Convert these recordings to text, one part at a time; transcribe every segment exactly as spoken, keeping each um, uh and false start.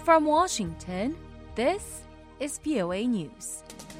From Washington, this is V O A News.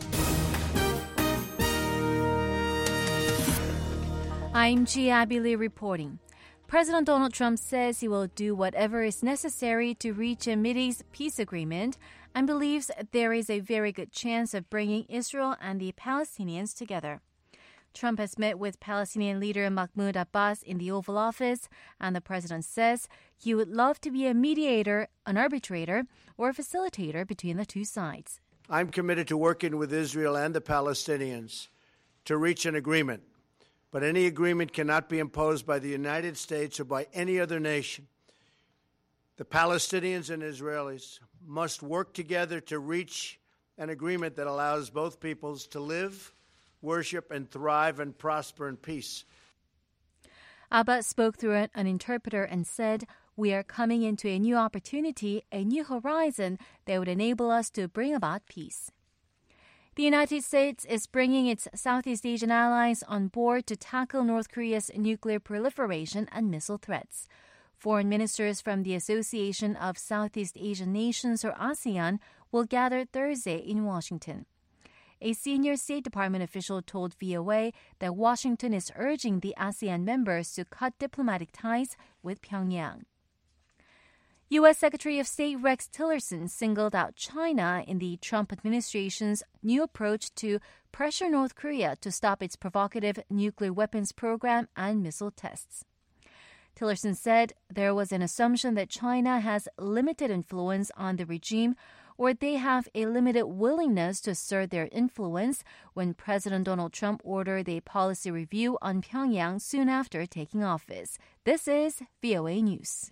I'm Ji Abby Lee reporting. President Donald Trump says he will do whatever is necessary to reach a Mideast peace agreement and believes there is a very good chance of bringing Israel and the Palestinians together. Trump has met with Palestinian leader Mahmoud Abbas in the Oval Office, and the president says he would love to be a mediator, an arbitrator, or a facilitator between the two sides. I'm committed to working with Israel and the Palestinians to reach an agreement. But any agreement cannot be imposed by the United States or by any other nation. The Palestinians and Israelis must work together to reach an agreement that allows both peoples to live, worship, and thrive and prosper in peace. Abbas spoke through an interpreter and said, "We are coming into a new opportunity, a new horizon that would enable us to bring about peace." The United States is bringing its Southeast Asian allies on board to tackle North Korea's nuclear proliferation and missile threats. Foreign ministers from the Association of Southeast Asian Nations, or ASEAN, will gather Thursday in Washington. A senior State Department official told V O A that Washington is urging the ASEAN members to cut diplomatic ties with Pyongyang. U S. Secretary of State Rex Tillerson singled out China in the Trump administration's new approach to pressure North Korea to stop its provocative nuclear weapons program and missile tests. Tillerson said there was an assumption that China has limited influence on the regime, or they have a limited willingness to assert their influence when President Donald Trump ordered a policy review on Pyongyang soon after taking office. This is V O A News.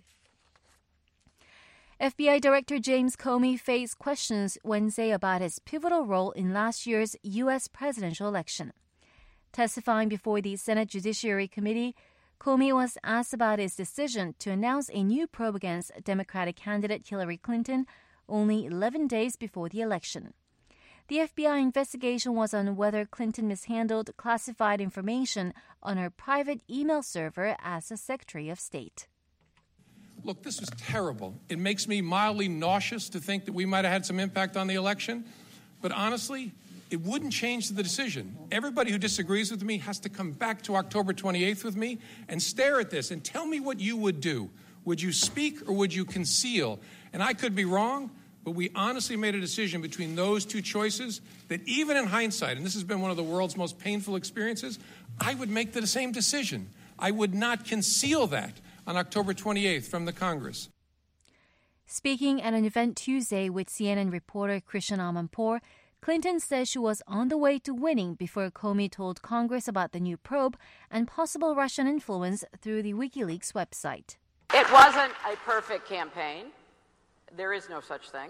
F B I Director James Comey faced questions Wednesday about his pivotal role in last year's U S presidential election. Testifying before the Senate Judiciary Committee, Comey was asked about his decision to announce a new probe against Democratic candidate Hillary Clinton only eleven days before the election. The F B I investigation was on whether Clinton mishandled classified information on her private email server as a Secretary of State. Look, this was terrible. It makes me mildly nauseous to think that we might have had some impact on the election. But honestly, it wouldn't change the decision. Everybody who disagrees with me has to come back to October twenty-eighth with me and stare at this and tell me what you would do. Would you speak or would you conceal? And I could be wrong, but we honestly made a decision between those two choices that even in hindsight, and this has been one of the world's most painful experiences, I would make the same decision. I would not conceal that on October twenty-eighth from the Congress. Speaking at an event Tuesday with C N N reporter Christian Amanpour, Clinton says she was on the way to winning before Comey told Congress about the new probe and possible Russian influence through the WikiLeaks website. It wasn't a perfect campaign. There is no such thing.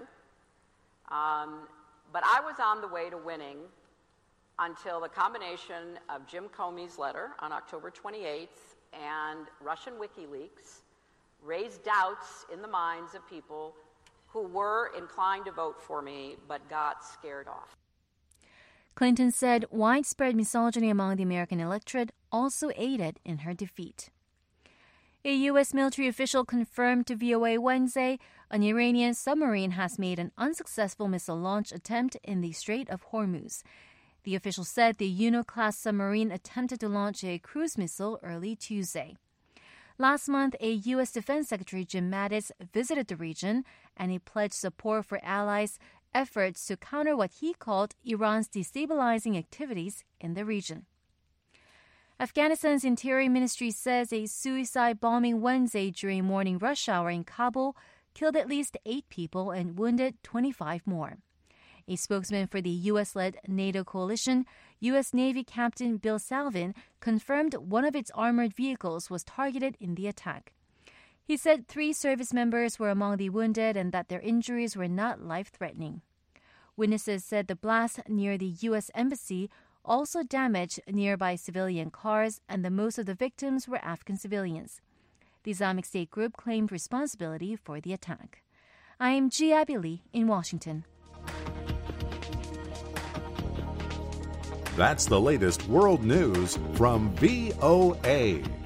Um, but I was on the way to winning until the combination of Jim Comey's letter on October twenty-eighth and Russian WikiLeaks raised doubts in the minds of people who were inclined to vote for me but got scared off. Clinton said widespread misogyny among the American electorate also aided in her defeat. A U S military official confirmed to V O A Wednesday an Iranian submarine has made an unsuccessful missile launch attempt in the Strait of Hormuz. The official said the Juno-class submarine attempted to launch a cruise missile early Tuesday. Last month, a U S. Defense Secretary Jim Mattis visited the region, and he pledged support for allies' efforts to counter what he called Iran's destabilizing activities in the region. Afghanistan's Interior Ministry says a suicide bombing Wednesday during morning rush hour in Kabul killed at least eight people and wounded twenty-five more. A spokesman for the U S-led NATO coalition, U S. Navy Captain Bill Salvin, confirmed one of its armored vehicles was targeted in the attack. He said three service members were among the wounded and that their injuries were not life-threatening. Witnesses said the blast near the U S. Embassy also damaged nearby civilian cars, and the most of the victims were Afghan civilians. The Islamic State group claimed responsibility for the attack. I am Ji Abby Lee in Washington. That's the latest world news from V O A.